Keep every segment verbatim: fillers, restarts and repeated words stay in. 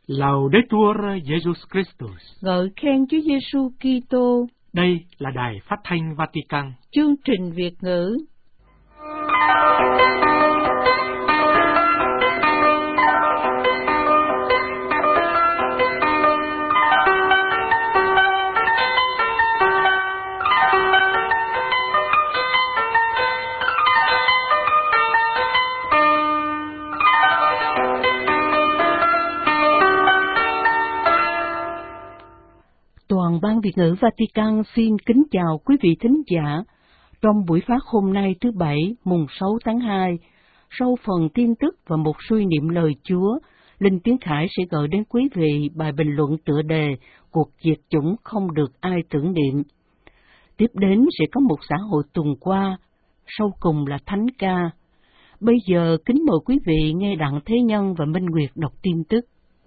Laudetur Jesus Christus. Ngợi khen Chúa Giêsu Kitô. Đây là Đài Phát thanh Vatican. Chương trình Việt ngữ. Toàn ban Việt ngữ Vatican xin kính chào quý vị thính giả. Trong buổi phát hôm nay thứ Bảy, mùng sáu tháng hai, sau phần tin tức và một suy niệm lời Chúa, Linh Tiến Khải sẽ gửi đến quý vị bài bình luận tựa đề Cuộc diệt chủng không được ai tưởng niệm. Tiếp đến sẽ có một xã hội tuần qua, sau cùng là thánh ca. Bây giờ kính mời quý vị nghe Đặng Thế Nhân và Minh Nguyệt đọc tin tức.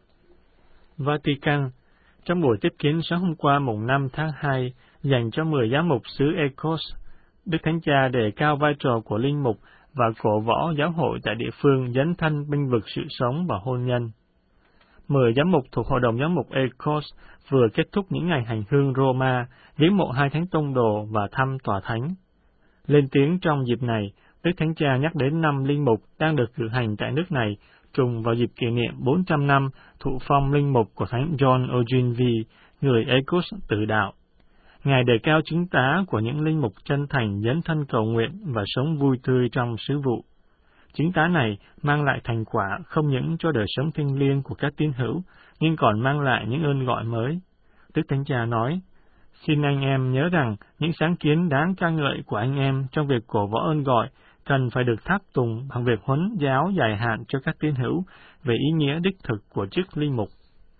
Vatican. Trong buổi tiếp kiến sáng hôm qua mùng năm tháng hai dành cho mười giám mục xứ Ecos, Đức Thánh Cha đề cao vai trò của linh mục và cổ võ giáo hội tại địa phương dấn thân bênh vực sự sống và hôn nhân. Mười giám mục thuộc Hội đồng Giám mục Ecos vừa kết thúc những ngày hành hương Roma, viếng mộ hai thánh tông đồ và thăm tòa thánh. Lên tiếng trong dịp này, Đức Thánh Cha nhắc đến năm linh mục đang được cử hành tại nước này, trùng vào dịp kỷ niệm bốn trăm năm thụ phong linh mục của Thánh John Ogilvie, người Ecos tử đạo. Ngài đề cao chứng tá của những linh mục chân thành dấn thân cầu nguyện và sống vui tươi trong sứ vụ. Chứng tá này mang lại thành quả không những cho đời sống thiêng liêng của các tín hữu, nhưng còn mang lại những ơn gọi mới. Đức Thánh Cha nói, xin anh em nhớ rằng những sáng kiến đáng ca ngợi của anh em trong việc cổ võ ơn gọi cần phải được tháp tùng bằng việc huấn giáo dài hạn cho các tín hữu về ý nghĩa đích thực của chức linh mục.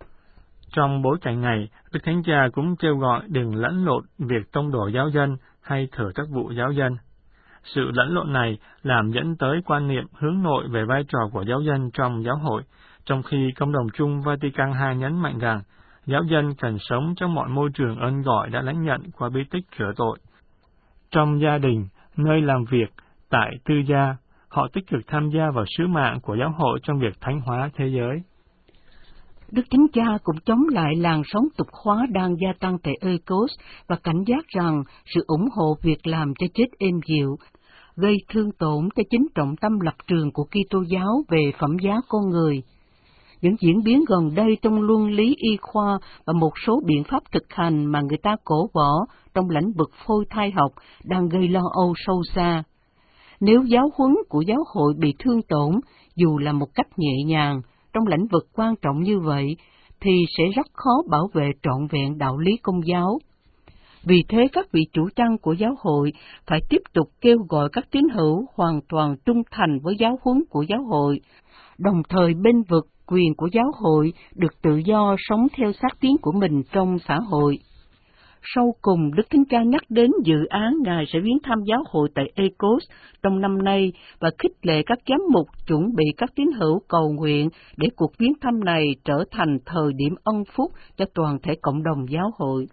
Trong bối cảnh này, Đức Thánh Cha cũng kêu gọi đừng lẫn lộn việc tông đồ giáo dân hay thừa tác vụ giáo dân. Sự lẫn lộn này làm dẫn tới quan niệm hướng nội về vai trò của giáo dân trong giáo hội, trong khi Công đồng chung Vatican hai nhấn mạnh rằng giáo dân cần sống trong mọi môi trường ơn gọi đã lãnh nhận qua bí tích rửa tội. Trong gia đình, nơi làm việc, tại tư gia, họ tích cực tham gia vào sứ mạng của giáo hội trong việc thánh hóa thế giới. Đức Thánh Cha cũng chống lại làn sóng tục hóa đang gia tăng tại Ecos và cảnh giác rằng sự ủng hộ việc làm cho chết êm dịu, gây thương tổn tới chính trọng tâm lập trường của Kitô giáo về phẩm giá con người. Những diễn biến gần đây trong luân lý y khoa và một số biện pháp thực hành mà người ta cổ võ trong lĩnh vực phôi thai học đang gây lo âu sâu xa. Nếu giáo huấn của giáo hội bị thương tổn, dù là một cách nhẹ nhàng, trong lĩnh vực quan trọng như vậy, thì sẽ rất khó bảo vệ trọn vẹn đạo lý công giáo. Vì thế các vị chủ chăn của giáo hội phải tiếp tục kêu gọi các tín hữu hoàn toàn trung thành với giáo huấn của giáo hội, đồng thời bênh vực quyền của giáo hội được tự do sống theo xác tín của mình trong xã hội. Sau cùng, Đức Thánh Cha nhắc đến dự án Ngài sẽ viếng thăm giáo hội tại Ecos trong năm nay và khích lệ các giám mục chuẩn bị các tín hữu cầu nguyện để cuộc viếng thăm này trở thành thời điểm ân phúc cho toàn thể cộng đồng giáo hội.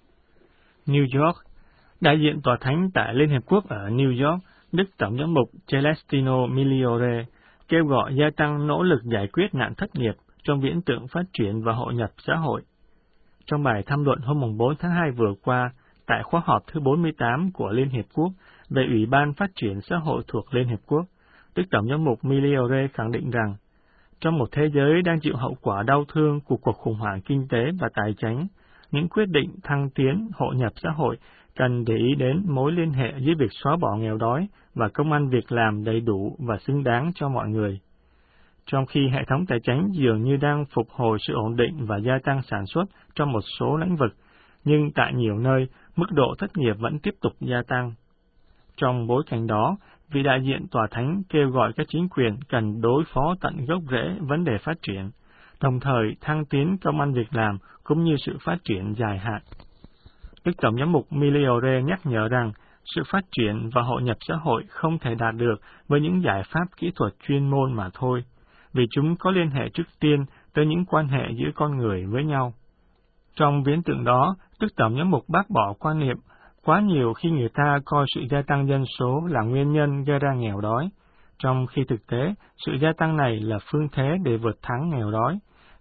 New York. Đại diện Tòa Thánh tại Liên Hiệp Quốc ở New York, Đức Tổng giám mục Celestino Migliore, kêu gọi gia tăng nỗ lực giải quyết nạn thất nghiệp trong viễn tượng phát triển và hội nhập xã hội. Trong bài tham luận hôm bốn tháng hai vừa qua, tại khóa họp thứ bốn mươi tám của Liên Hiệp Quốc về Ủy ban Phát triển Xã hội thuộc Liên Hiệp Quốc, Đức Tổng giám mục Migliore khẳng định rằng, trong một thế giới đang chịu hậu quả đau thương của cuộc khủng hoảng kinh tế và tài chính, những quyết định thăng tiến hội nhập xã hội cần để ý đến mối liên hệ giữa việc xóa bỏ nghèo đói và công ăn việc làm đầy đủ và xứng đáng cho mọi người. Trong khi hệ thống tài chính dường như đang phục hồi sự ổn định và gia tăng sản xuất trong một số lĩnh vực, nhưng tại nhiều nơi, mức độ thất nghiệp vẫn tiếp tục gia tăng. Trong bối cảnh đó, vị đại diện Tòa Thánh kêu gọi các chính quyền cần đối phó tận gốc rễ vấn đề phát triển, đồng thời thăng tiến công ăn việc làm cũng như sự phát triển dài hạn. Đức Tổng giám mục Migliore nhắc nhở rằng, sự phát triển và hội nhập xã hội không thể đạt được với những giải pháp kỹ thuật chuyên môn mà thôi, vì chúng có liên hệ trước tiên tới những quan hệ giữa con người với nhau. Trong viễn tượng đó, Đức Tổng giám mục bác bỏ quan niệm quá nhiều khi người ta coi sự gia tăng dân số là nguyên nhân gây ra nghèo đói, trong khi thực tế sự gia tăng này là phương thế để vượt thắng nghèo đói,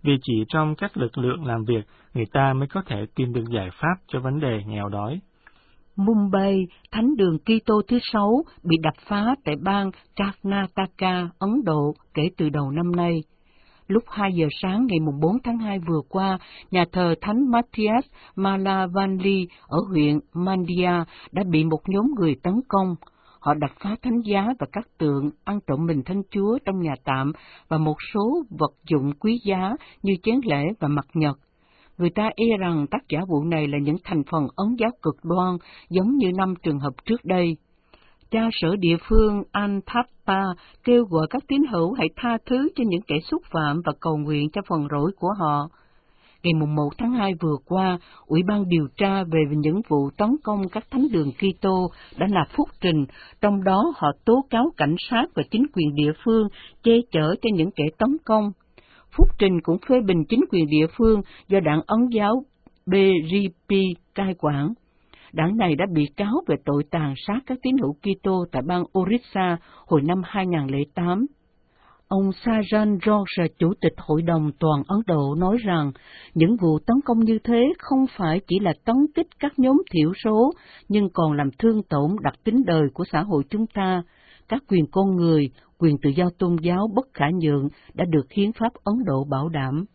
vì chỉ trong các lực lượng làm việc, người ta mới có thể tìm được giải pháp cho vấn đề nghèo đói. Mumbai, thánh đường Kitô thứ sáu, bị đập phá tại bang Karnataka, Ấn Độ kể từ đầu năm nay. Lúc hai giờ sáng ngày bốn tháng hai vừa qua, nhà thờ Thánh Matthias Malavanli ở huyện Mandya đã bị một nhóm người tấn công. Họ đập phá thánh giá và các tượng, ăn trộm bình Thánh Chúa trong nhà tạm và một số vật dụng quý giá như chén lễ và mặt nhật. Người ta e rằng tác giả vụ này là những thành phần Ấn giáo cực đoan, giống như năm trường hợp trước đây. Cha sở địa phương Anthapa kêu gọi các tín hữu hãy tha thứ cho những kẻ xúc phạm và cầu nguyện cho phần lỗi của họ. Ngày một tháng hai vừa qua, Ủy ban điều tra về những vụ tấn công các thánh đường Kitô đã nộp phúc trình, trong đó họ tố cáo cảnh sát và chính quyền địa phương che chở cho những kẻ tấn công. Phúc trình cũng phê bình chính quyền địa phương do đảng Ấn giáo bê giê pê cai quản. Đảng này đã bị cáo về tội tàn sát các tín hữu Kitô tại bang Orissa hồi năm hai nghìn không trăm lẻ tám. Ông Sajan George, Chủ tịch Hội đồng Toàn Ấn Độ, nói rằng những vụ tấn công như thế không phải chỉ là tấn kích các nhóm thiểu số, nhưng còn làm thương tổn đặc tính đời của xã hội chúng ta. Các quyền con người, quyền tự do tôn giáo bất khả nhượng đã được hiến pháp Ấn Độ bảo đảm.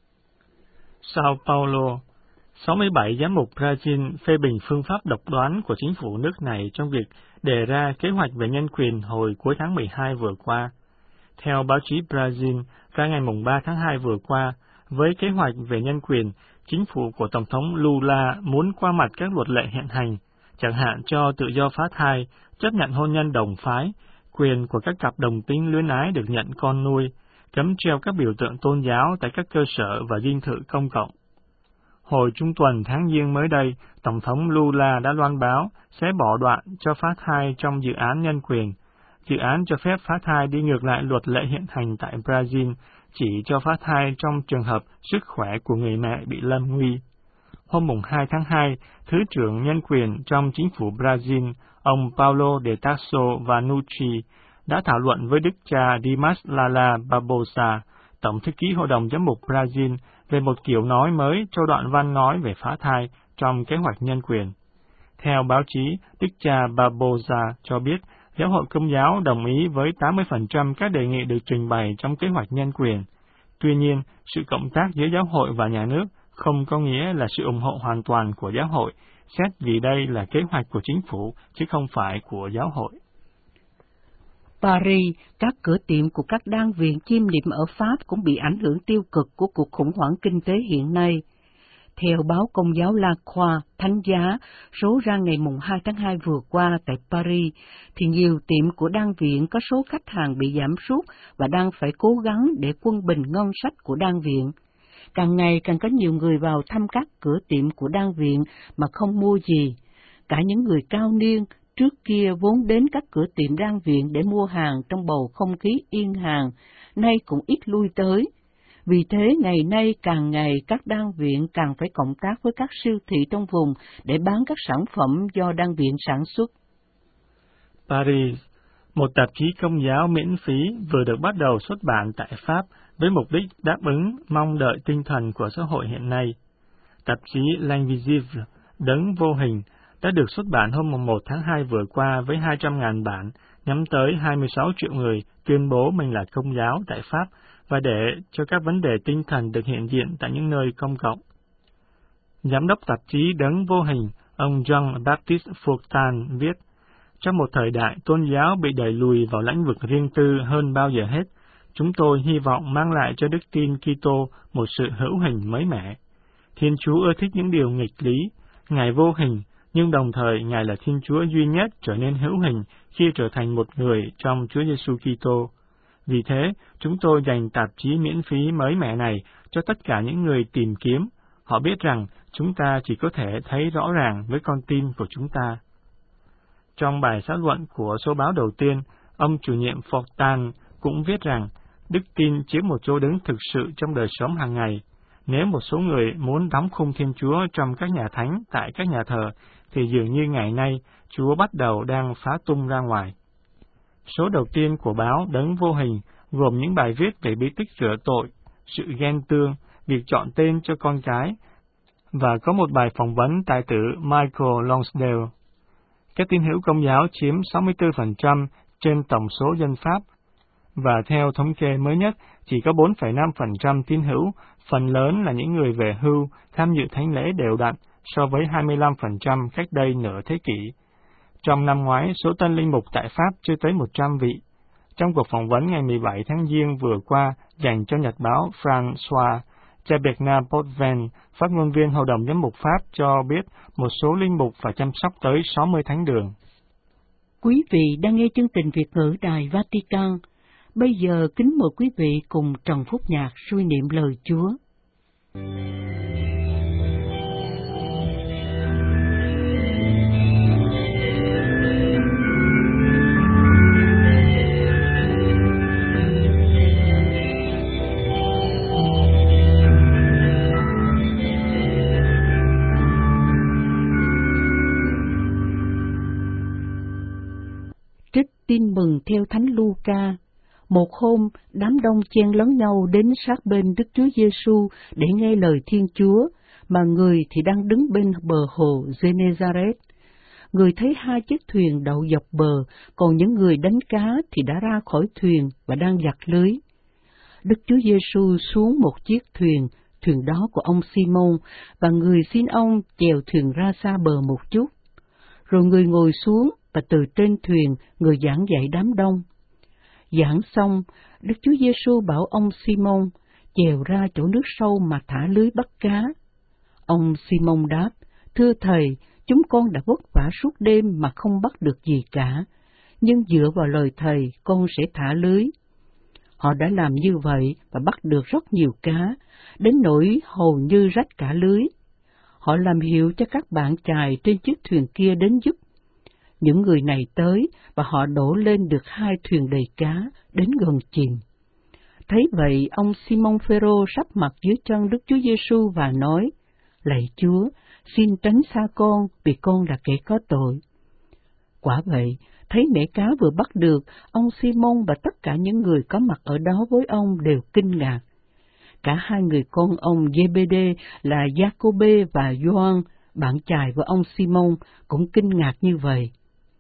Sao Paulo, sáu mươi bảy giám mục Brazil phê bình phương pháp độc đoán của chính phủ nước này trong việc đề ra kế hoạch về nhân quyền hồi cuối tháng mười hai vừa qua. Theo báo chí Brazil, ra ngày ba tháng hai vừa qua, với kế hoạch về nhân quyền, chính phủ của Tổng thống Lula muốn qua mặt các luật lệ hiện hành, chẳng hạn cho tự do phá thai, chấp nhận hôn nhân đồng phái, quyền của các cặp đồng tính luyến ái được nhận con nuôi, cấm treo các biểu tượng tôn giáo tại các cơ sở và dinh thự công cộng. Hồi trung tuần tháng Giêng mới đây, Tổng thống Lula đã loan báo sẽ bỏ đoạn cho phá thai trong dự án nhân quyền. Dự án cho phép phá thai đi ngược lại luật lệ hiện hành tại Brazil, chỉ cho phá thai trong trường hợp sức khỏe của người mẹ bị lâm nguy. Hôm hai tháng hai, Thứ trưởng Nhân quyền trong chính phủ Brazil, ông Paulo de Tarso Vanucci, đã thảo luận với Đức cha Dimas Lala Barbosa, Tổng thư ký Hội đồng Giám mục Brazil, về một kiểu nói mới cho đoạn văn nói về phá thai trong kế hoạch nhân quyền. Theo báo chí, Đức cha Barbosa cho biết, Giáo hội Công giáo đồng ý với tám mươi phần trăm các đề nghị được trình bày trong kế hoạch nhân quyền. Tuy nhiên, sự cộng tác giữa giáo hội và nhà nước không có nghĩa là sự ủng hộ hoàn toàn của giáo hội, xét vì đây là kế hoạch của chính phủ, chứ không phải của giáo hội. Paris, các cửa tiệm của các đan viện chiêm niệm ở Pháp cũng bị ảnh hưởng tiêu cực của cuộc khủng hoảng kinh tế hiện nay. Theo báo Công giáo La Croix, Thánh giá, số ra ngày hai tháng hai vừa qua tại Paris, thì nhiều tiệm của đan viện có số khách hàng bị giảm sút và đang phải cố gắng để quân bình ngân sách của đan viện. Càng ngày càng có nhiều người vào thăm các cửa tiệm của đan viện mà không mua gì. Cả những người cao niên trước kia vốn đến các cửa tiệm đan viện để mua hàng trong bầu không khí yên hàng, nay cũng ít lui tới. Vì thế, ngày nay càng ngày các đan viện càng phải cộng tác với các siêu thị trong vùng để bán các sản phẩm do đan viện sản xuất. Paris, một tạp chí Công giáo miễn phí vừa được bắt đầu xuất bản tại Pháp với mục đích đáp ứng mong đợi tinh thần của xã hội hiện nay. Tạp chí L'Invisible, Đấng vô hình, đã được xuất bản hôm một tháng hai vừa qua với hai trăm nghìn bản, nhắm tới hai mươi sáu triệu người tuyên bố mình là Công giáo tại Pháp, và để cho các vấn đề tinh thần được hiện diện tại những nơi công cộng. Giám đốc tạp chí Đấng vô hình, ông Jean Baptiste Fourtan viết, trong một thời đại tôn giáo bị đẩy lùi vào lĩnh vực riêng tư hơn bao giờ hết, chúng tôi hy vọng mang lại cho đức tin Kitô một sự hữu hình mới mẻ. Thiên Chúa ưa thích những điều nghịch lý, Ngài vô hình, nhưng đồng thời Ngài là Thiên Chúa duy nhất trở nên hữu hình khi trở thành một người trong Chúa Giêsu Kitô. Vì thế, chúng tôi dành tạp chí miễn phí mới mẻ này cho tất cả những người tìm kiếm. Họ biết rằng chúng ta chỉ có thể thấy rõ ràng với con tim của chúng ta. Trong bài xã luận của số báo đầu tiên, ông chủ nhiệm Fortan cũng viết rằng đức tin chiếm một chỗ đứng thực sự trong đời sống hàng ngày. Nếu một số người muốn đóng khung Thiên Chúa trong các nhà thánh tại các nhà thờ, thì dường như ngày nay Chúa bắt đầu đang phá tung ra ngoài. Số đầu tiên của báo Đấng vô hình gồm những bài viết về bí tích rửa tội, sự ghen tương, việc chọn tên cho con cái, và có một bài phỏng vấn tài tử Michael Lonsdale. Các tín hữu Công giáo chiếm sáu mươi tư phần trăm trên tổng số dân Pháp, và theo thống kê mới nhất, chỉ có bốn phẩy năm phần trăm tín hữu, phần lớn là những người về hưu, tham dự thánh lễ đều đặn so với hai mươi lăm phần trăm cách đây nửa thế kỷ. Trong năm ngoái, số tân linh mục tại Pháp chưa tới một trăm vị. Trong cuộc phỏng vấn ngày mười bảy tháng Giêng vừa qua dành cho nhật báo François, cha Bernard Potvin, phát ngôn viên Hội đồng Giám mục Pháp cho biết một số linh mục phải chăm sóc tới sáu mươi thánh đường. Quý vị đang nghe chương trình Việt ngữ Đài Vatican. Bây giờ kính mời quý vị cùng Trần Phúc Nhạc suy niệm lời Chúa. Trích tin mừng theo Thánh Luca. Một hôm, đám đông chen lấn nhau đến sát bên Đức Chúa Giêsu để nghe lời Thiên Chúa, mà người thì đang đứng bên bờ hồ Genezareth. Người thấy hai chiếc thuyền đậu dọc bờ, còn những người đánh cá thì đã ra khỏi thuyền và đang giặt lưới. Đức Chúa Giêsu xuống một chiếc thuyền, thuyền đó của ông Simon, và người xin ông chèo thuyền ra xa bờ một chút. Rồi người ngồi xuống, và từ trên thuyền, người giảng dạy đám đông. Giảng xong, Đức Chúa Giêsu bảo ông Simon chèo ra chỗ nước sâu mà thả lưới bắt cá. Ông Simon đáp, thưa Thầy, chúng con đã vất vả suốt đêm mà không bắt được gì cả, nhưng dựa vào lời Thầy, con sẽ thả lưới. Họ đã làm như vậy và bắt được rất nhiều cá, đến nỗi hầu như rách cả lưới. Họ làm hiệu cho các bạn chài trên chiếc thuyền kia đến giúp. Những người này tới và họ đổ lên được hai thuyền đầy cá, đến gần chìm. Thấy vậy, ông Simon Phêrô sắp mặt dưới chân Đức Chúa Giêsu và nói, lạy Chúa, xin tránh xa con, vì con là kẻ có tội. Quả vậy, thấy mẻ cá vừa bắt được, ông Simon và tất cả những người có mặt ở đó với ông đều kinh ngạc. Cả hai người con ông Giê-bê-đê là Gia-cô-bê và Gioan, bạn chài với ông Simon, cũng kinh ngạc như vậy.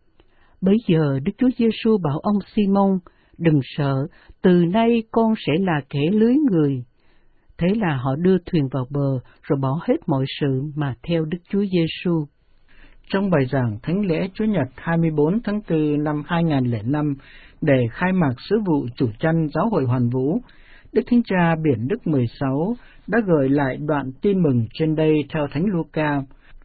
Bấy giờ Đức Chúa Giêsu bảo ông Simon, đừng sợ, từ nay con sẽ là kẻ lưới người. Thế là họ đưa thuyền vào bờ, rồi bỏ hết mọi sự mà theo Đức Chúa Giêsu. Trong bài giảng Thánh lễ Chúa Nhật hai mươi bốn tháng tư năm hai nghìn lẻ năm, để khai mạc sứ vụ chủ chăn Giáo hội Hoàn Vũ, Đức Thánh Cha Biển Đức mười sáu đã gửi lại đoạn tin mừng trên đây theo Thánh Luca,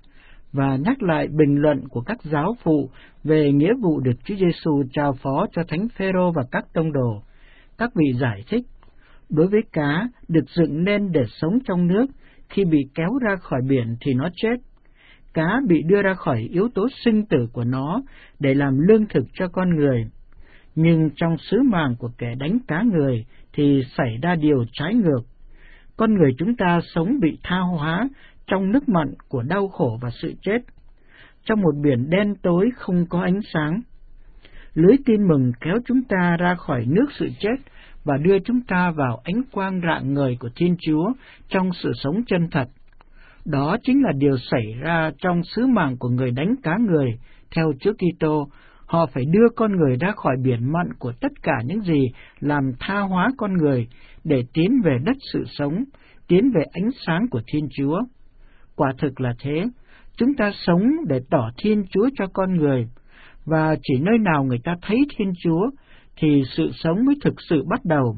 và nhắc lại bình luận của các giáo phụ về nghĩa vụ được Chúa Giêsu trao phó cho Thánh Phêrô và các tông đồ. Các vị giải thích, đối với cá được dựng nên để sống trong nước, khi bị kéo ra khỏi biển thì nó chết. Cá bị đưa ra khỏi yếu tố sinh tử của nó để làm lương thực cho con người. Nhưng trong sứ mạng của kẻ đánh cá người thì xảy ra điều trái ngược. Con người chúng ta sống bị tha hóa trong nước mặn của đau khổ và sự chết, trong một biển đen tối không có ánh sáng. Lưới tin mừng kéo chúng ta ra khỏi nước sự chết và đưa chúng ta vào ánh quang rạng ngời của Thiên Chúa trong sự sống chân thật. Đó chính là điều xảy ra trong sứ mạng của người đánh cá người. Theo Chúa Kitô, họ phải đưa con người ra khỏi biển mặn của tất cả những gì làm tha hóa con người để tiến về đất sự sống, tiến về ánh sáng của Thiên Chúa. Quả thực là thế, chúng ta sống để tỏ Thiên Chúa cho con người, và chỉ nơi nào người ta thấy Thiên Chúa thì sự sống mới thực sự bắt đầu.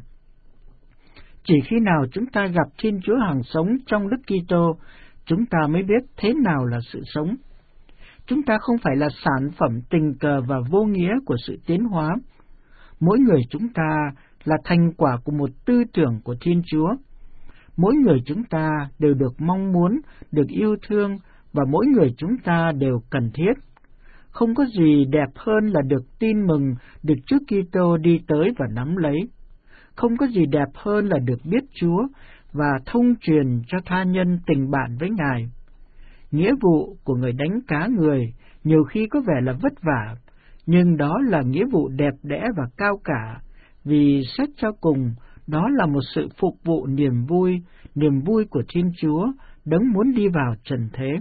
Chỉ khi nào chúng ta gặp Thiên Chúa hằng sống trong Đức Kitô, chúng ta mới biết thế nào là sự sống. Chúng ta không phải là sản phẩm tình cờ và vô nghĩa của sự tiến hóa. Mỗi người chúng ta là thành quả của một tư tưởng của Thiên Chúa. Mỗi người chúng ta đều được mong muốn, được yêu thương, và mỗi người chúng ta đều cần thiết. Không có gì đẹp hơn là được tin mừng, được Chúa Kitô đi tới và nắm lấy. Không có gì đẹp hơn là được biết Chúa và thông truyền cho tha nhân tình bạn với Ngài. Nghĩa vụ của người đánh cá người nhiều khi có vẻ là vất vả, nhưng đó là nghĩa vụ đẹp đẽ và cao cả, vì xét cho cùng, đó là một sự phục vụ niềm vui, niềm vui của Thiên Chúa, đấng muốn đi vào trần thế.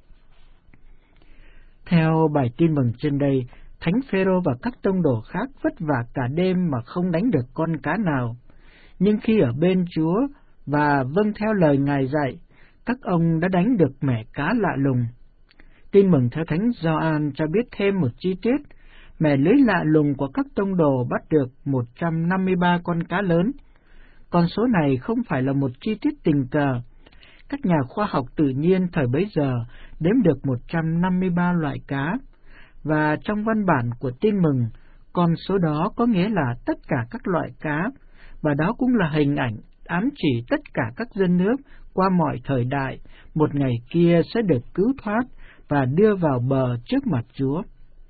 Theo bài tin mừng trên đây, Thánh Phêrô và các tông đồ khác vất vả cả đêm mà không đánh được con cá nào. Nhưng khi ở bên Chúa và vâng theo lời Ngài dạy, các ông đã đánh được mẻ cá lạ lùng. Tin mừng theo Thánh Gioan cho biết thêm một chi tiết, mẻ lưới lạ lùng của các tông đồ bắt được một trăm năm mươi ba con cá lớn. Con số này không phải là một chi tiết tình cờ. Các nhà khoa học tự nhiên thời bấy giờ đếm được một trăm năm mươi ba loại cá, và trong văn bản của tin mừng, con số đó có nghĩa là tất cả các loại cá, và đó cũng là hình ảnh ám chỉ tất cả các dân nước qua mọi thời đại, một ngày kia sẽ được cứu thoát và đưa vào bờ trước mặt Chúa.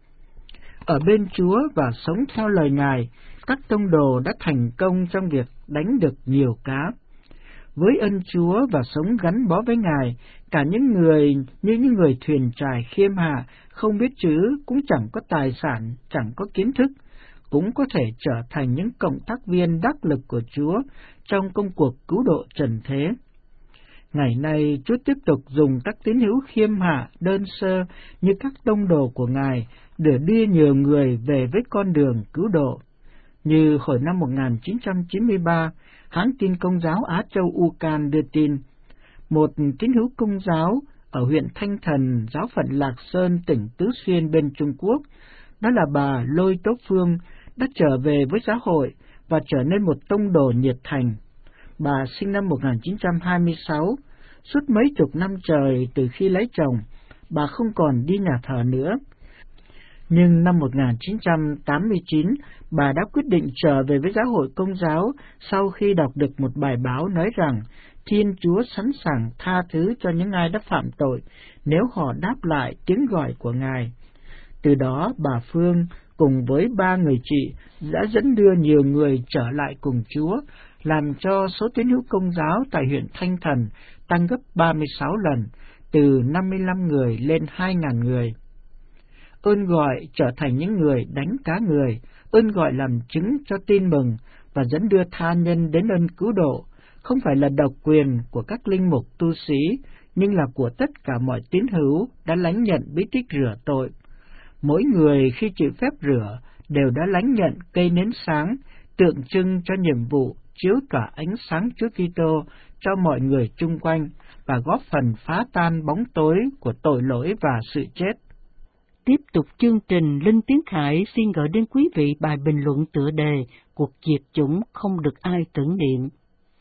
Ở bên Chúa và sống theo lời Ngài, các tông đồ đã thành công trong việc đánh được nhiều cá. Với ân Chúa và sống gắn bó với Ngài, cả những người như những người thuyền trài khiêm hạ, không biết chữ, cũng chẳng có tài sản, chẳng có kiến thức, cũng có thể trở thành những cộng tác viên đắc lực của Chúa trong công cuộc cứu độ trần thế. Ngày nay, Chúa tiếp tục dùng các tín hữu khiêm hạ, đơn sơ như các tông đồ của Ngài để đưa nhiều người về với con đường cứu độ. Như hồi năm một nghìn chín trăm chín mươi ba, hãng tin Công giáo Á Châu u can đưa tin, một tín hữu Công giáo ở huyện Thanh Thần, giáo phận Lạc Sơn, tỉnh Tứ Xuyên bên Trung Quốc, đó là bà Lôi Tố Phương, đã trở về với giáo hội và trở nên một tông đồ nhiệt thành. Bà sinh năm một nghìn chín trăm hai mươi sáu, suốt mấy chục năm trời từ khi lấy chồng, bà không còn đi nhà thờ nữa. Nhưng năm một nghìn chín trăm tám mươi chín, bà đã quyết định trở về với giáo hội Công giáo sau khi đọc được một bài báo nói rằng Thiên Chúa sẵn sàng tha thứ cho những ai đã phạm tội nếu họ đáp lại tiếng gọi của Ngài. Từ đó, bà Phương cùng với ba người chị đã dẫn đưa nhiều người trở lại cùng Chúa, làm cho số tín hữu Công giáo tại huyện Thanh Thần tăng gấp ba mươi sáu lần, từ năm mươi lăm người lên hai nghìn người. Ơn gọi trở thành những người đánh cá người, ơn gọi làm chứng cho tin mừng và dẫn đưa tha nhân đến ơn cứu độ, không phải là độc quyền của các linh mục tu sĩ, nhưng là của tất cả mọi tín hữu đã lãnh nhận bí tích rửa tội. Mỗi người khi chịu phép rửa đều đã lãnh nhận cây nến sáng, tượng trưng cho nhiệm vụ chiếu tỏa ánh sáng Chúa Kitô cho mọi người chung quanh và góp phần phá tan bóng tối của tội lỗi và sự chết. Tiếp tục chương trình, Linh Tiến Khải xin gửi đến quý vị bài bình luận tựa đề Cuộc diệt chủng không được ai tưởng niệm.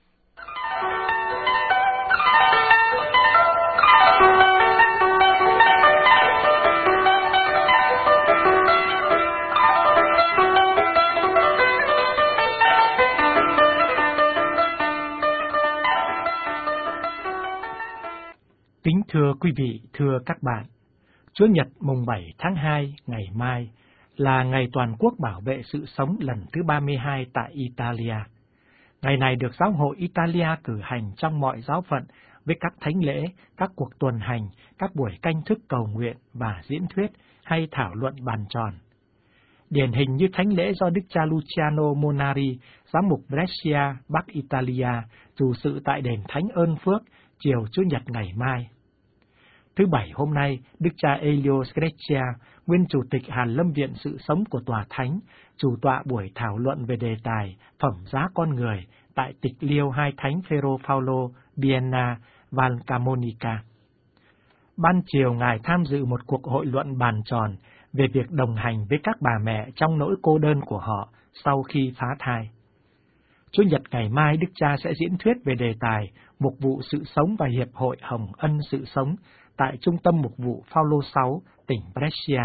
Kính thưa quý vị, thưa các bạn, Chúa Nhật mùng bảy tháng hai, ngày mai, là ngày toàn quốc bảo vệ sự sống lần thứ ba mươi hai tại Italia. Ngày này được giáo hội Italia cử hành trong mọi giáo phận với các thánh lễ, các cuộc tuần hành, các buổi canh thức cầu nguyện và diễn thuyết hay thảo luận bàn tròn. Điển hình như thánh lễ do Đức cha Luciano Monari, giám mục Brescia, Bắc Italia, chủ sự tại đền Thánh Ơn Phước, chiều Chủ nhật ngày mai. Thứ Bảy hôm nay, Đức cha Elio Screccia, nguyên Chủ tịch Hàn Lâm Viện Sự Sống của Tòa Thánh, chủ tọa buổi thảo luận về đề tài Phẩm giá con người tại tịch liêu hai thánh Phêrô Phaolô, Vienna, Valcamonica. Ban chiều, Ngài tham dự một cuộc hội luận bàn tròn về việc đồng hành với các bà mẹ trong nỗi cô đơn của họ sau khi phá thai. Chủ nhật ngày mai, Đức cha sẽ diễn thuyết về đề tài Mục vụ Sự Sống và Hiệp hội Hồng Ân Sự Sống tại Trung tâm Mục vụ Phaolô sáu, tỉnh Brescia.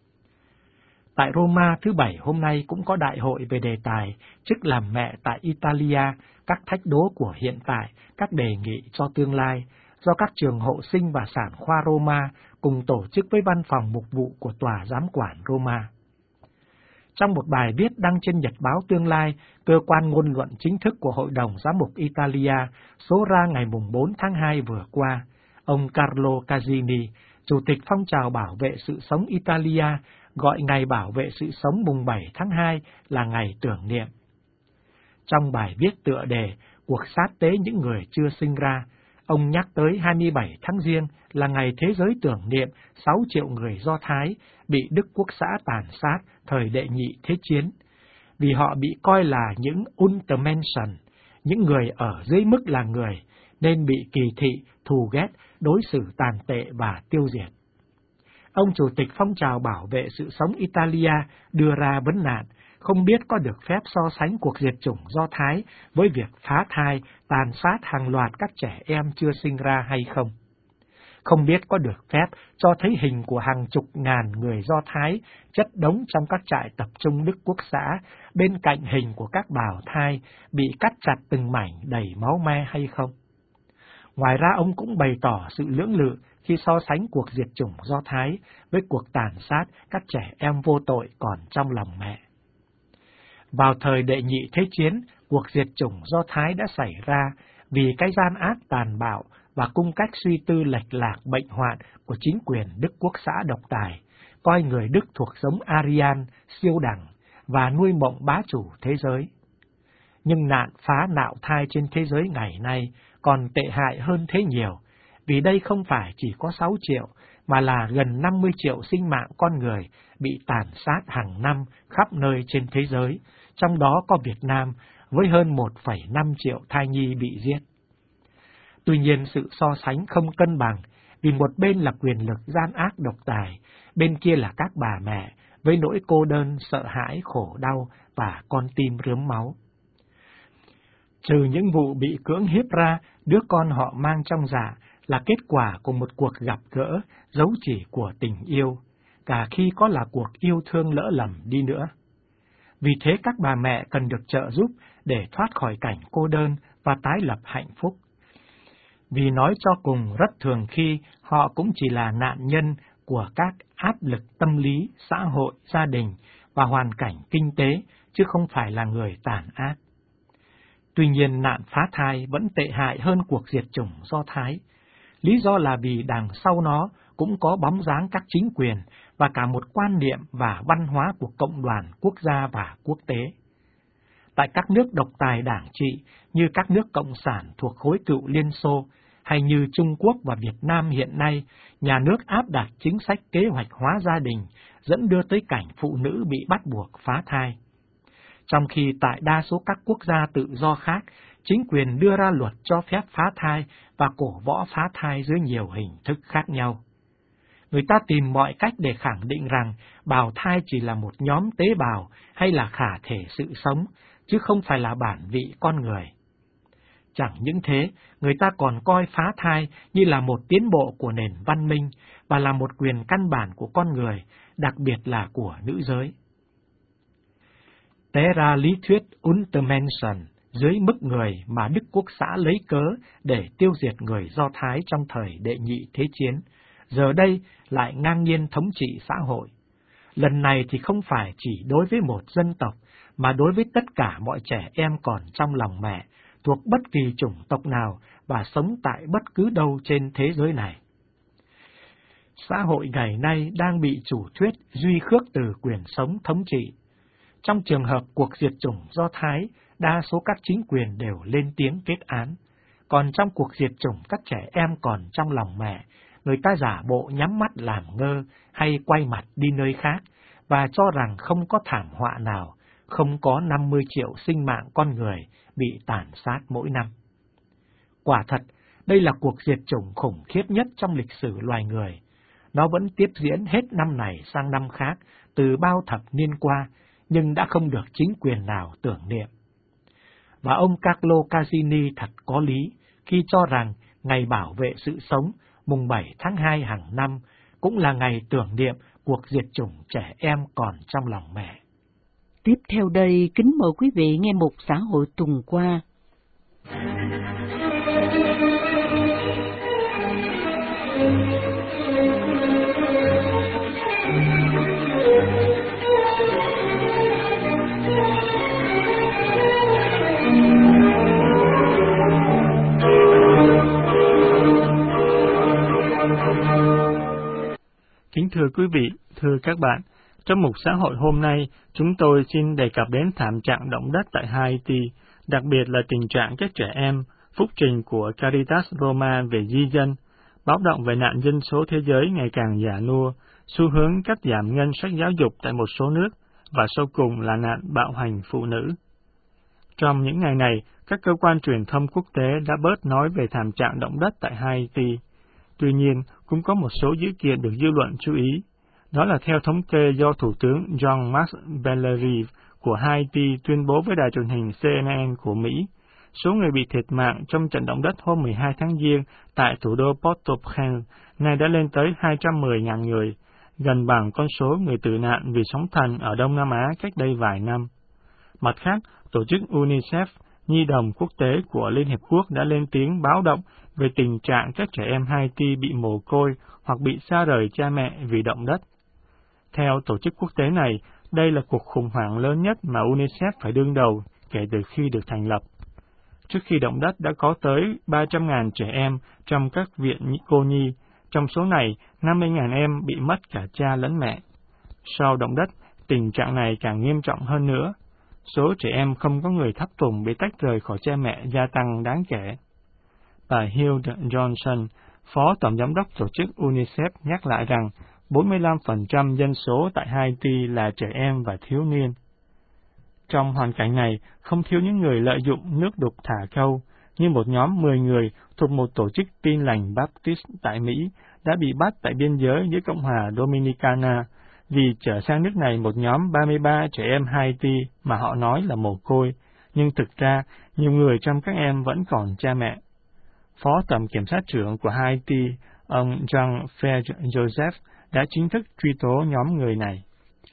Tại Roma, thứ Bảy hôm nay cũng có đại hội về đề tài chức làm mẹ tại Italia, các thách đố của hiện tại, các đề nghị cho tương lai, do các trường hộ sinh và sản khoa Roma cùng tổ chức với văn phòng mục vụ của Tòa Giám quản Roma. Trong một bài viết đăng trên Nhật báo Tương lai, cơ quan ngôn luận chính thức của Hội đồng Giám mục Italia, số ra ngày bốn tháng hai vừa qua, ông Carlo Casini, Chủ tịch phong trào bảo vệ sự sống Italia, gọi ngày bảo vệ sự sống mùng bảy tháng hai là ngày tưởng niệm. Trong bài viết tựa đề Cuộc cuộc sát tế những người chưa sinh ra. Ông nhắc tới hai mươi bảy tháng Giêng là ngày thế giới tưởng niệm sáu triệu người Do Thái bị Đức Quốc xã tàn sát thời Đệ Nhị Thế Chiến, vì họ bị coi là những Untermenschen, những người ở dưới mức là người, nên bị kỳ thị, thù ghét, đối xử tàn tệ và tiêu diệt. Ông chủ tịch phong trào bảo vệ sự sống Italia đưa ra vấn nạn, không biết có được phép so sánh cuộc diệt chủng Do Thái với việc phá thai, tàn sát hàng loạt các trẻ em chưa sinh ra hay không. Không biết có được phép cho thấy hình của hàng chục ngàn người Do Thái chất đống trong các trại tập trung Đức Quốc xã, bên cạnh hình của các bào thai bị cắt chặt từng mảnh đầy máu me hay không. Ngoài ra ông cũng bày tỏ sự lưỡng lự khi so sánh cuộc diệt chủng Do Thái với cuộc tàn sát các trẻ em vô tội còn trong lòng mẹ. Vào thời Đệ Nhị Thế Chiến, cuộc diệt chủng Do Thái đã xảy ra vì cái gian ác tàn bạo và cung cách suy tư lệch lạc bệnh hoạn của chính quyền Đức Quốc xã độc tài, coi người Đức thuộc giống Aryan, siêu đẳng và nuôi mộng bá chủ thế giới. Nhưng nạn phá nạo thai trên thế giới ngày nay còn tệ hại hơn thế nhiều, vì đây không phải chỉ có sáu triệu, mà là gần năm mươi triệu sinh mạng con người bị tàn sát hàng năm khắp nơi trên thế giới, trong đó có Việt Nam với hơn một phẩy năm triệu thai nhi bị giết. Tuy nhiên sự so sánh không cân bằng, vì một bên là quyền lực gian ác độc tài, bên kia là các bà mẹ với nỗi cô đơn, sợ hãi, khổ đau và con tim rướm máu. Trừ những vụ bị cưỡng hiếp ra, đứa con họ mang trong dạ là kết quả của một cuộc gặp gỡ, dấu chỉ của tình yêu, cả khi có là cuộc yêu thương lỡ lầm đi nữa. Vì thế các bà mẹ cần được trợ giúp để thoát khỏi cảnh cô đơn và tái lập hạnh phúc. Vì nói cho cùng rất thường khi họ cũng chỉ là nạn nhân của các áp lực tâm lý, xã hội, gia đình và hoàn cảnh kinh tế, chứ không phải là người tàn ác. Tuy nhiên nạn phá thai vẫn tệ hại hơn cuộc diệt chủng Do Thái. Lý do là vì đằng sau nó cũng có bóng dáng các chính quyền và cả một quan niệm và văn hóa của cộng đoàn quốc gia và quốc tế. Tại các nước độc tài đảng trị như các nước cộng sản thuộc khối cựu Liên Xô, hay như Trung Quốc và Việt Nam hiện nay, nhà nước áp đặt chính sách kế hoạch hóa gia đình, dẫn đưa tới cảnh phụ nữ bị bắt buộc phá thai. Trong khi tại đa số các quốc gia tự do khác, chính quyền đưa ra luật cho phép phá thai và cổ võ phá thai dưới nhiều hình thức khác nhau. Người ta tìm mọi cách để khẳng định rằng bào thai chỉ là một nhóm tế bào hay là khả thể sự sống, chứ không phải là bản vị con người. Chẳng những thế, người ta còn coi phá thai như là một tiến bộ của nền văn minh và là một quyền căn bản của con người, đặc biệt là của nữ giới. Té ra lý thuyết Untermenschen dưới mức người mà Đức Quốc xã lấy cớ để tiêu diệt người Do Thái trong thời Đệ Nhị Thế Chiến, giờ đây lại ngang nhiên thống trị xã hội. Lần này thì không phải chỉ đối với một dân tộc, mà đối với tất cả mọi trẻ em còn trong lòng mẹ, thuộc bất kỳ chủng tộc nào và sống tại bất cứ đâu trên thế giới này. Xã hội ngày nay đang bị chủ thuyết duy khước từ quyền sống thống trị. Trong trường hợp cuộc diệt chủng Do Thái, đa số các chính quyền đều lên tiếng kết án. Còn trong cuộc diệt chủng các trẻ em còn trong lòng mẹ, người ta giả bộ nhắm mắt làm ngơ hay quay mặt đi nơi khác và cho rằng không có thảm họa nào, không có năm mươi triệu sinh mạng con người bị tàn sát mỗi năm. Quả thật, đây là cuộc diệt chủng khủng khiếp nhất trong lịch sử loài người. Nó vẫn tiếp diễn hết năm này sang năm khác, từ bao thập niên qua, nhưng đã không được chính quyền nào tưởng niệm. Và ông Carlo Casini thật có lý khi cho rằng ngày bảo vệ sự sống, mùng bảy tháng hai hàng năm, cũng là ngày tưởng niệm cuộc diệt chủng trẻ em còn trong lòng mẹ. Tiếp theo đây, kính mời quý vị nghe mục xã hội tuần qua. Kính thưa quý vị, thưa các bạn, trong mục xã hội hôm nay, chúng tôi xin đề cập đến thảm trạng động đất tại Haiti, đặc biệt là tình trạng các trẻ em, phúc trình của Caritas Roma về di dân, báo động về nạn dân số thế giới ngày càng già nua, xu hướng cắt giảm ngân sách giáo dục tại một số nước, và sau cùng là nạn bạo hành phụ nữ. Trong những ngày này, các cơ quan truyền thông quốc tế đã bớt nói về thảm trạng động đất tại Haiti. Tuy nhiên, cũng có một số dữ kiện được dư luận chú ý. Đó là theo thống kê do Thủ tướng Jean-Marc Bellerin của Haiti tuyên bố với đài truyền hình C N N của Mỹ, số người bị thiệt mạng trong trận động đất hôm mười hai tháng Giêng tại thủ đô Port-au-Prince nay đã lên tới hai trăm mười nghìn người, gần bằng con số người tử nạn vì sóng thần ở Đông Nam Á cách đây vài năm. Mặt khác, tổ chức UNICEF, Nhi đồng quốc tế của Liên Hiệp Quốc đã lên tiếng báo động về tình trạng các trẻ em Haiti bị mồ côi hoặc bị xa rời cha mẹ vì động đất. Theo tổ chức quốc tế này, đây là cuộc khủng hoảng lớn nhất mà UNICEF phải đương đầu kể từ khi được thành lập. Trước khi động đất đã có tới ba trăm nghìn trẻ em trong các viện cô nhi, trong số này năm mươi nghìn em bị mất cả cha lẫn mẹ. Sau động đất, tình trạng này càng nghiêm trọng hơn nữa. Số trẻ em không có người tháp tùng bị tách rời khỏi cha mẹ gia tăng đáng kể. Bà Hilde Johnson, Phó Tổng Giám đốc Tổ chức UNICEF nhắc lại rằng bốn mươi lăm phần trăm dân số tại Haiti là trẻ em và thiếu niên. Trong hoàn cảnh này, không thiếu những người lợi dụng nước đục thả câu, như một nhóm mười người thuộc một tổ chức Tin lành Baptist tại Mỹ đã bị bắt tại biên giới giữa Cộng hòa Dominicana vì chở sang nước này một nhóm ba mươi ba trẻ em Haiti mà họ nói là mồ côi, nhưng thực ra nhiều người trong các em vẫn còn cha mẹ. Phó Tổng Kiểm sát trưởng của Haiti, ông Jean-Pierre Joseph, đã chính thức truy tố nhóm người này.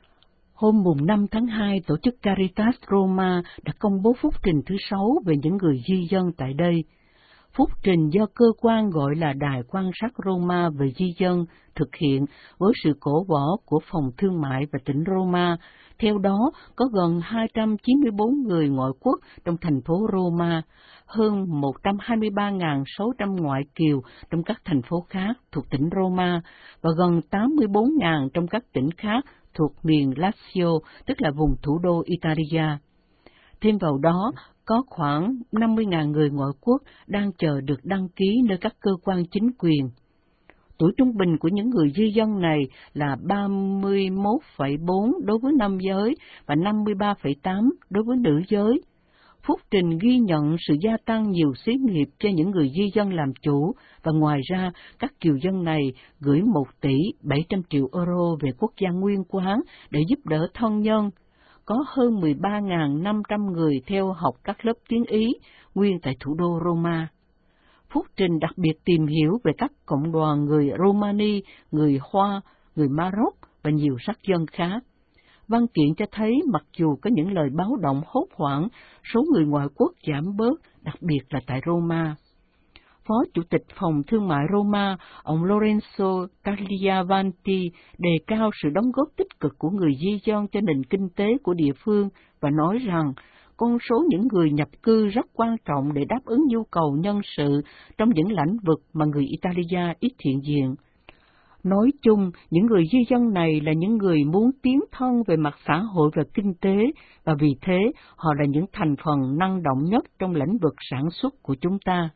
Hôm mùng năm tháng hai, tổ chức Caritas Roma đã công bố phúc trình thứ sáu về những người di dân tại đây. Phúc trình do cơ quan gọi là Đài quan sát Roma về di dân thực hiện với sự cổ võ của Phòng Thương mại và tỉnh Roma. Theo đó, có gần hai trăm chín mươi bốn người ngoại quốc trong thành phố Roma, hơn một trăm hai mươi ba nghìn sáu trăm ngoại kiều trong các thành phố khác thuộc tỉnh Roma và gần tám mươi bốn nghìn trong các tỉnh khác thuộc miền Lazio, tức là vùng thủ đô Italia. Thêm vào đó, có khoảng năm mươi nghìn người ngoại quốc đang chờ được đăng ký nơi các cơ quan chính quyền. Tuổi trung bình của những người di dân này là ba mươi mốt phẩy bốn đối với nam giới và năm mươi ba phẩy tám đối với nữ giới. Phúc trình ghi nhận sự gia tăng nhiều xí nghiệp cho những người di dân làm chủ, và ngoài ra các kiều dân này gửi một tỷ bảy trăm triệu euro về quốc gia nguyên quán để giúp đỡ thân nhân. Có hơn mười ba nghìn năm trăm người theo học các lớp tiếng Ý nguyên tại thủ đô Roma. Phúc trình đặc biệt tìm hiểu về các cộng đoàn người Romani, người Hoa, người Maroc và nhiều sắc dân khác. Văn kiện cho thấy mặc dù có những lời báo động hốt hoảng, số người ngoại quốc giảm bớt, đặc biệt là tại Roma. Phó Chủ tịch Phòng Thương mại Roma, ông Lorenzo Tagliavanti, đề cao sự đóng góp tích cực của người di dân cho nền kinh tế của địa phương và nói rằng con số những người nhập cư rất quan trọng để đáp ứng nhu cầu nhân sự trong những lĩnh vực mà người Italia ít hiện diện. Nói chung, những người di dân này là những người muốn tiến thân về mặt xã hội và kinh tế, và vì thế họ là những thành phần năng động nhất trong lĩnh vực sản xuất của chúng ta.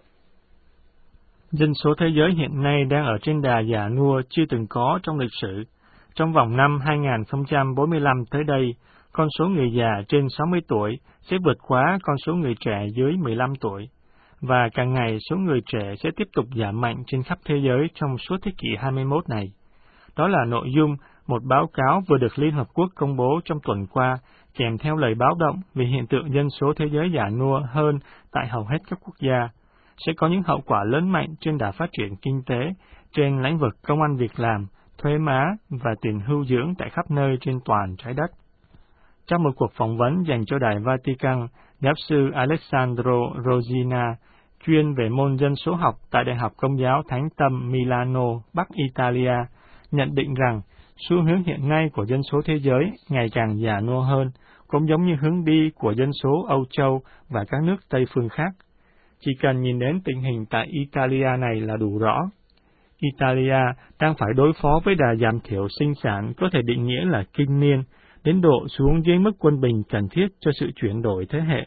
Dân số thế giới hiện nay đang ở trên đà già nua chưa từng có trong lịch sử. Trong vòng năm hai nghìn không trăm bốn mươi lăm tới đây, con số người già trên sáu mươi tuổi sẽ vượt quá con số người trẻ dưới mười lăm tuổi. Và càng ngày số người trẻ sẽ tiếp tục giảm mạnh trên khắp thế giới trong suốt thế kỷ hai mươi mốt này. Đó là nội dung một báo cáo vừa được Liên Hợp Quốc công bố trong tuần qua, kèm theo lời báo động về hiện tượng dân số thế giới già nua hơn tại hầu hết các quốc gia, sẽ có những hậu quả lớn mạnh trên đà phát triển kinh tế, trên lĩnh vực công ăn việc làm, thuế má và tiền hưu dưỡng tại khắp nơi trên toàn trái đất. Trong một cuộc phỏng vấn dành cho Đài Vatican, giáo sư Alessandro Rosina, chuyên về môn dân số học tại Đại học Công giáo Thánh Tâm Milano, Bắc Italia, nhận định rằng xu hướng hiện nay của dân số thế giới ngày càng già nua hơn, cũng giống như hướng đi của dân số Âu Châu và các nước Tây phương khác. Chỉ cần nhìn đến tình hình tại Italia này là đủ rõ. Italia đang phải đối phó với đà giảm thiểu sinh sản có thể định nghĩa là kinh niên, đến độ xuống dưới mức quân bình cần thiết cho sự chuyển đổi thế hệ,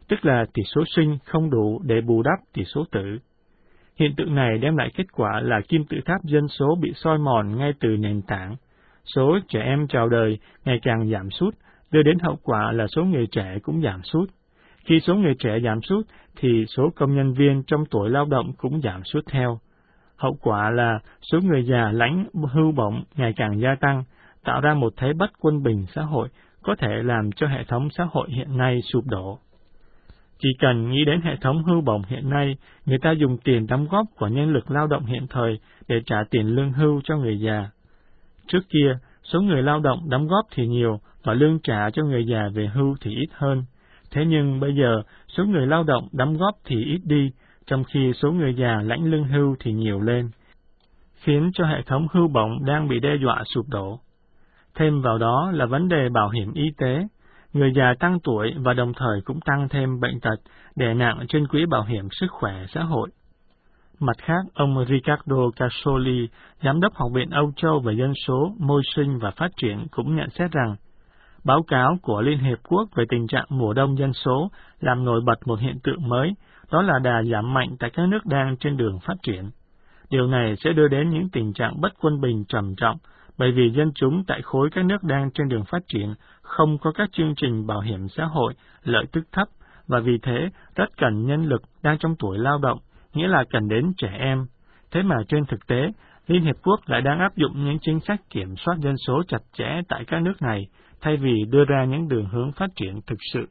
tức là tỷ số sinh không đủ để bù đắp tỷ số tử. Hiện tượng này đem lại kết quả là kim tự tháp dân số bị xoi mòn ngay từ nền tảng. Số trẻ em chào đời ngày càng giảm sút, đưa đến hậu quả là số người trẻ cũng giảm sút. Khi số người trẻ giảm sút, thì số công nhân viên trong tuổi lao động cũng giảm sút theo. Hậu quả là số người già lãnh hưu bổng ngày càng gia tăng, tạo ra một thế bất quân bình xã hội, có thể làm cho hệ thống xã hội hiện nay sụp đổ. Chỉ cần nghĩ đến hệ thống hưu bổng hiện nay, người ta dùng tiền đóng góp của nhân lực lao động hiện thời để trả tiền lương hưu cho người già. Trước kia, số người lao động đóng góp thì nhiều, và lương trả cho người già về hưu thì ít hơn. Thế nhưng bây giờ, số người lao động đóng góp thì ít đi, trong khi số người già lãnh lương hưu thì nhiều lên, khiến cho hệ thống hưu bổng đang bị đe dọa sụp đổ. Thêm vào đó là vấn đề bảo hiểm y tế. Người già tăng tuổi và đồng thời cũng tăng thêm bệnh tật, đè nặng trên quỹ bảo hiểm sức khỏe xã hội. Mặt khác, ông Riccardo Casoli, Giám đốc Học viện Âu Châu về Dân số, Môi sinh và Phát triển cũng nhận xét rằng, báo cáo của Liên Hiệp Quốc về tình trạng mùa đông dân số làm nổi bật một hiện tượng mới, đó là đà giảm mạnh tại các nước đang trên đường phát triển. Điều này sẽ đưa đến những tình trạng bất quân bình trầm trọng, bởi vì dân chúng tại khối các nước đang trên đường phát triển không có các chương trình bảo hiểm xã hội, lợi tức thấp, và vì thế rất cần nhân lực đang trong tuổi lao động, nghĩa là cần đến trẻ em. Thế mà trên thực tế, Liên Hiệp Quốc lại đang áp dụng những chính sách kiểm soát dân số chặt chẽ tại các nước này, thay vì đưa ra những đường hướng phát triển thực sự.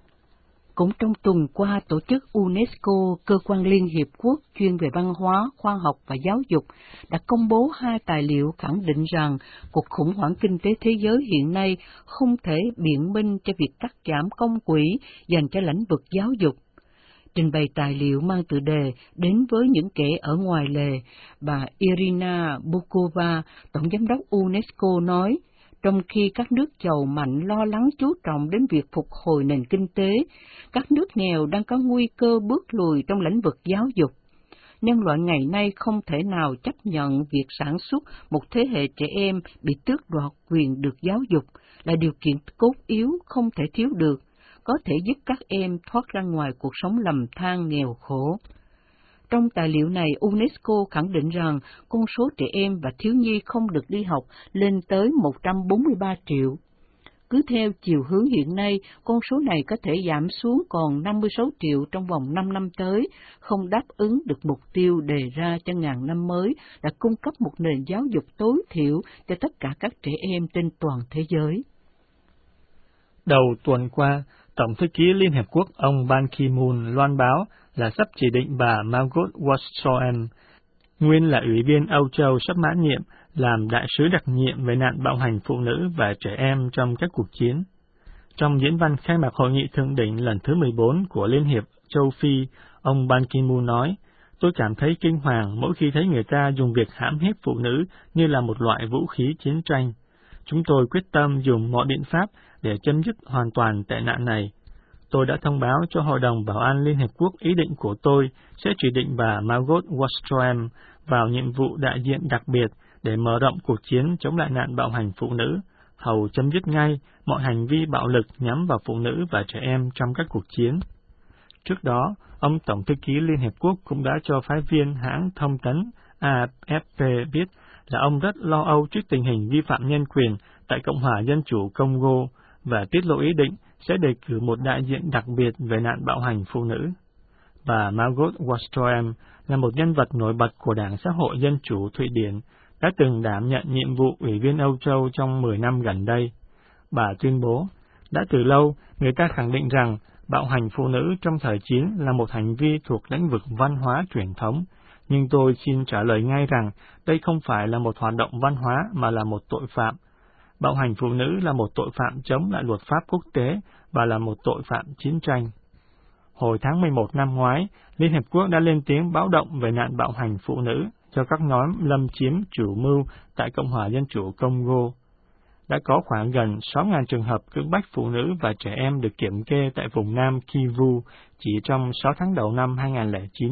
Cũng trong tuần qua, tổ chức UNESCO, cơ quan Liên Hiệp Quốc chuyên về văn hóa, khoa học và giáo dục, đã công bố hai tài liệu khẳng định rằng cuộc khủng hoảng kinh tế thế giới hiện nay không thể biện minh cho việc cắt giảm công quỹ dành cho lĩnh vực giáo dục. Trình bày tài liệu mang tựa đề Đến với những kẻ ở ngoài lề, bà Irina Bokova, Tổng giám đốc UNESCO nói, trong khi các nước giàu mạnh lo lắng chú trọng đến việc phục hồi nền kinh tế, các nước nghèo đang có nguy cơ bước lùi trong lĩnh vực giáo dục. Nhân loại ngày nay không thể nào chấp nhận việc sản xuất một thế hệ trẻ em bị tước đoạt quyền được giáo dục, là điều kiện cốt yếu không thể thiếu được, có thể giúp các em thoát ra ngoài cuộc sống lầm than nghèo khổ. Trong tài liệu này, UNESCO khẳng định rằng con số trẻ em và thiếu nhi không được đi học lên tới một trăm bốn mươi ba triệu. Cứ theo chiều hướng hiện nay, con số này có thể giảm xuống còn năm mươi sáu triệu trong vòng năm năm tới, không đáp ứng được mục tiêu đề ra cho ngàn năm mới là cung cấp một nền giáo dục tối thiểu cho tất cả các trẻ em trên toàn thế giới. Đầu tuần qua, Tổng thư ký Liên Hiệp Quốc ông Ban Ki-moon loan báo là sắp chỉ định bà Margot Wallström, nguyên là Ủy viên Âu Châu sắp mãn nhiệm, làm đại sứ đặc nhiệm về nạn bạo hành phụ nữ và trẻ em trong các cuộc chiến. Trong diễn văn khai mạc Hội nghị Thượng đỉnh lần thứ mười bốn của Liên hiệp Châu Phi, ông Ban Ki-moon nói, tôi cảm thấy kinh hoàng mỗi khi thấy người ta dùng việc hãm hiếp phụ nữ như là một loại vũ khí chiến tranh. Chúng tôi quyết tâm dùng mọi biện pháp để chấm dứt hoàn toàn tệ nạn này. Tôi đã thông báo cho Hội đồng Bảo an Liên Hiệp Quốc ý định của tôi sẽ chỉ định bà Margot Wallström vào nhiệm vụ đại diện đặc biệt để mở rộng cuộc chiến chống lại nạn bạo hành phụ nữ, hầu chấm dứt ngay mọi hành vi bạo lực nhắm vào phụ nữ và trẻ em trong các cuộc chiến. Trước đó, ông Tổng thư ký Liên Hiệp Quốc cũng đã cho phái viên hãng thông tấn A F P biết là ông rất lo âu trước tình hình vi phạm nhân quyền tại Cộng hòa Dân chủ Congo và tiết lộ ý định sẽ đề cử một đại diện đặc biệt về nạn bạo hành phụ nữ. Bà Margot Wallström là một nhân vật nổi bật của Đảng Xã hội Dân chủ Thụy Điển, đã từng đảm nhận nhiệm vụ Ủy viên Âu Châu trong mười năm gần đây. Bà tuyên bố, đã từ lâu người ta khẳng định rằng bạo hành phụ nữ trong thời chiến là một hành vi thuộc lĩnh vực văn hóa truyền thống, nhưng tôi xin trả lời ngay rằng đây không phải là một hoạt động văn hóa mà là một tội phạm. Bạo hành phụ nữ là một tội phạm chống lại luật pháp quốc tế và là một tội phạm chiến tranh. Hồi tháng mười một năm ngoái, Liên Hiệp Quốc đã lên tiếng báo động về nạn bạo hành phụ nữ cho các nhóm lâm chiếm chủ mưu tại Cộng hòa Dân chủ Congo. Đã có khoảng gần sáu nghìn trường hợp cưỡng bách phụ nữ và trẻ em được kiểm kê tại vùng Nam Kivu chỉ trong sáu tháng đầu năm hai nghìn không trăm lẻ chín.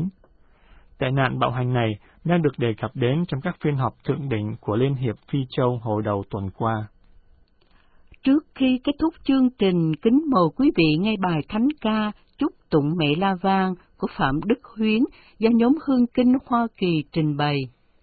Tệ nạn bạo hành này đang được đề cập đến trong các phiên họp thượng đỉnh của Liên hiệp Phi Châu hồi đầu tuần qua. Trước khi kết thúc chương trình, kính mời quý vị nghe bài thánh ca chúc tụng Mẹ La Vang của Phạm Đức Huyến do nhóm Hương Kinh Hoa Kỳ trình bày.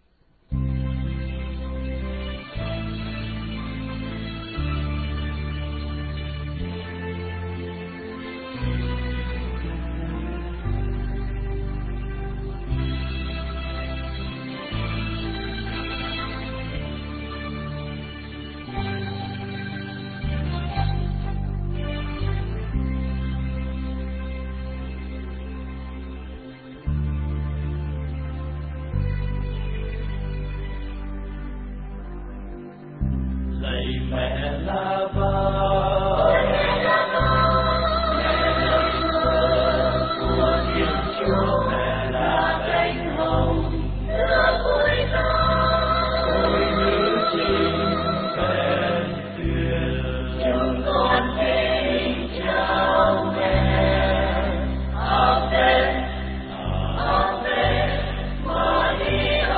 Mẹ La Vang, mẹ La Vang, mẹ là thơ của Thiên Chúa, mẹ là cánh hồng đưa vui ta, ôi nữ trinh khen thuyền, chúng con kính chào mẹ. Ave, Ave Maria.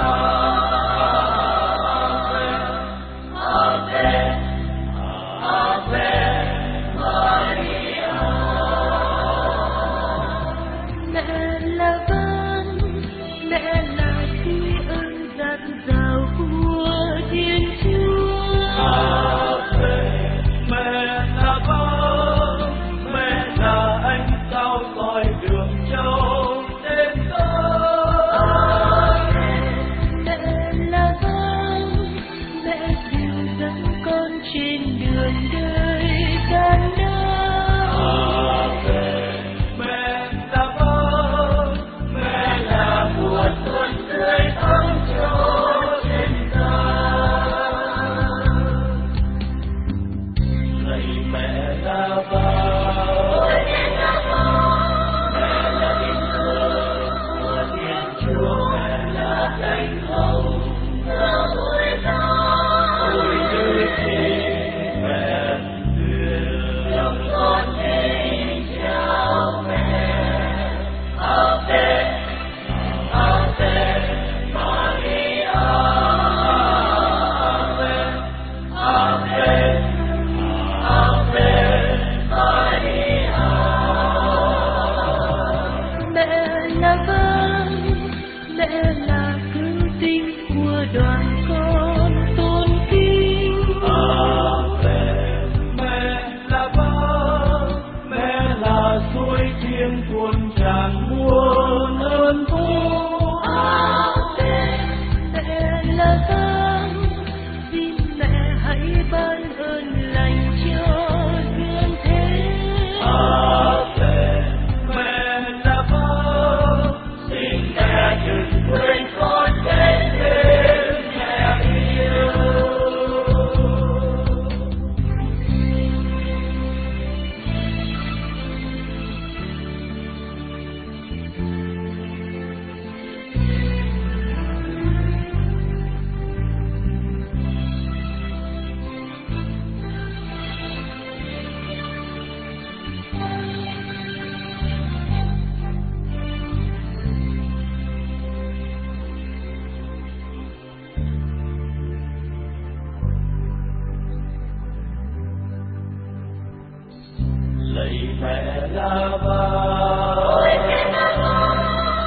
Lạy Mẹ La Vang, ôi Mẹ La Vang,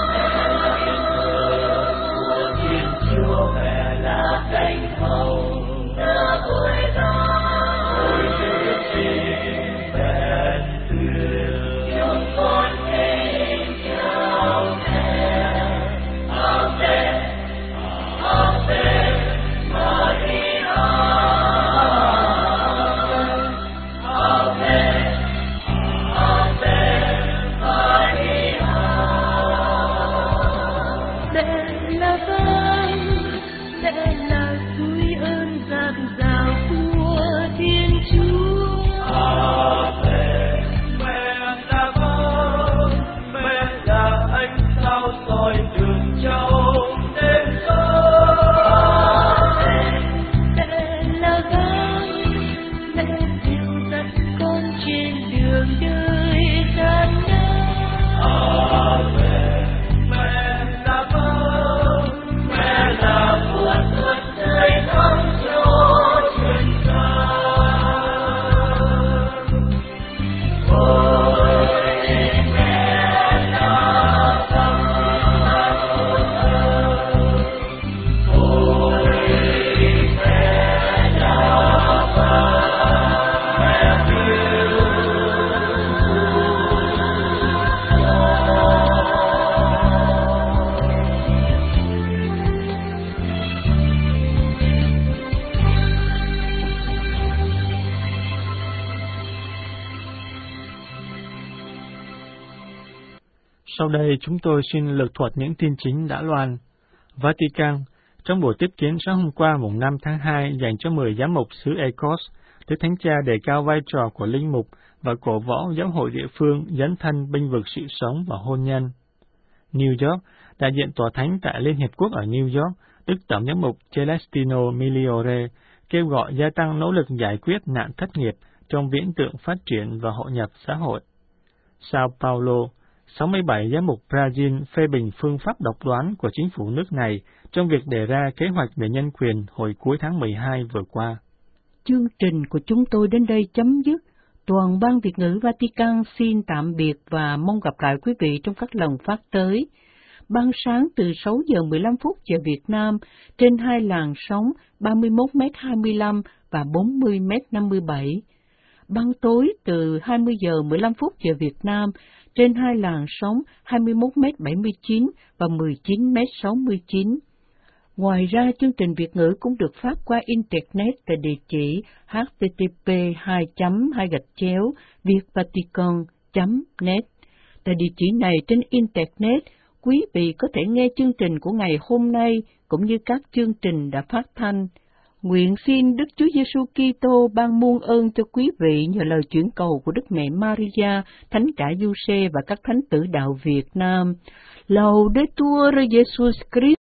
mẹ là thiên thờ của Thiên Chúa, mẹ là cánh hồng đưa vui ta, ôi nữ trinh khen thuyền, chúng con kính chào mẹ. Ave, Ave Maria. Hãy subscribe Sau đây chúng tôi xin lược thuật những tin chính đã loan. Vatican, trong buổi tiếp kiến sáng hôm qua mùng năm tháng hai dành cho mười giám mục xứ Ecos, Đức Thánh Cha đề cao vai trò của linh mục và cổ võ giáo hội địa phương dấn thân bênh vực sự sống và hôn nhân. New York, đại diện tòa thánh tại Liên Hiệp Quốc ở New York, Đức Tổng giám mục Celestino Migliore kêu gọi gia tăng nỗ lực giải quyết nạn thất nghiệp trong viễn tượng phát triển và hội nhập xã hội. Sao Paulo, sáu mươi bảy giám mục Brazil phê bình phương pháp độc đoán của chính phủ nước này trong việc đề ra kế hoạch về nhân quyền hồi cuối tháng mười hai vừa qua. Chương trình của chúng tôi đến đây chấm dứt. Toàn ban Việt ngữ Vatican xin tạm biệt và mong gặp lại quý vị trong các lần phát tới. Ban sáng từ sáu giờ mười lăm phút giờ Việt Nam trên hai làn sóng ba mươi mốt mét hai mươi lăm và bốn mươi mét năm mươi bảy. Ban tối từ hai mươi giờ mười lăm phút giờ Việt Nam trên hai làn sóng hai mươi mốt mét bảy mươi chín và mười chín mét sáu mươi chín. Ngoài ra, chương trình Việt ngữ cũng được phát qua Internet tại địa chỉ h t t p hai chấm hai gạch chéo vietvatican chấm net. Tại địa chỉ này trên Internet, quý vị có thể nghe chương trình của ngày hôm nay cũng như các chương trình đã phát thanh. Nguyện xin Đức Chúa Giêsu Kitô ban muôn ơn cho quý vị nhờ lời chuyển cầu của Đức Mẹ Maria, Thánh Cả Giuse và các thánh tử đạo Việt Nam. Laudetur Jesus Christus.